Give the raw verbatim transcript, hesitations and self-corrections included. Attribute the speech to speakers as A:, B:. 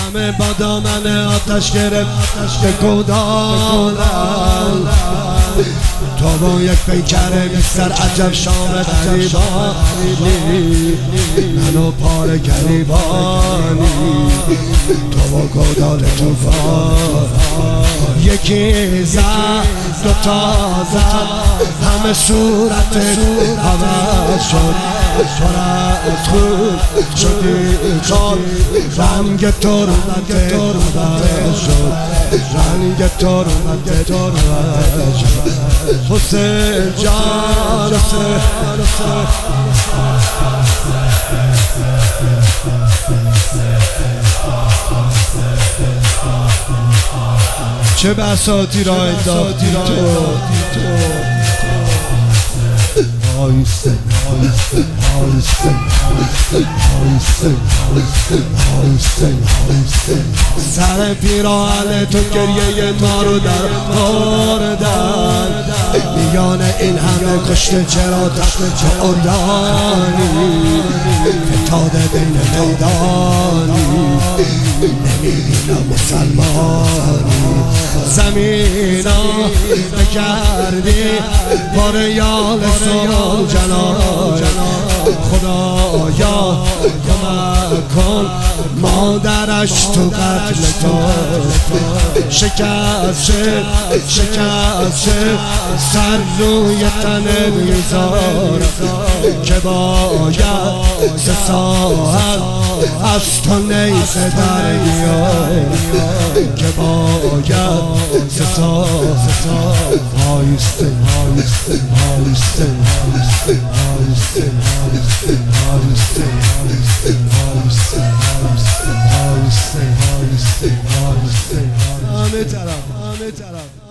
A: همه با دامن آتش گرفت به کودالم تو با یک پیکر بیستر عجب شام غریبانی منو پاره گریبانی تو با کودال توفان یکی زد دوتا زد همه صورت عوض شد پر از خون شدی چون رنگ تو رو عوض شد رنگ تو رو عوض شد حسین جان چه بساطی را انداختی تو آیسته آیسته آیسته آیسته آیسته آیسته سر پیراهن تو گریه ما رو در آوردن میان این همه کشته چرا چه اردانی فتاده بین میدانی نمیبینم مسلمانی زمینا بکردی با ریال سال جلال خدایا کمک کن مادرش تو قتل تو شکست شکست سر روی تن میذار که باید سه ساعت از تو نیسه در بیار که باید سه ساعت آیسته آیسته آیسته آیسته آیسته آیسته آیسته آیسته آیسته آیسته آیسته همه طرف همه طرف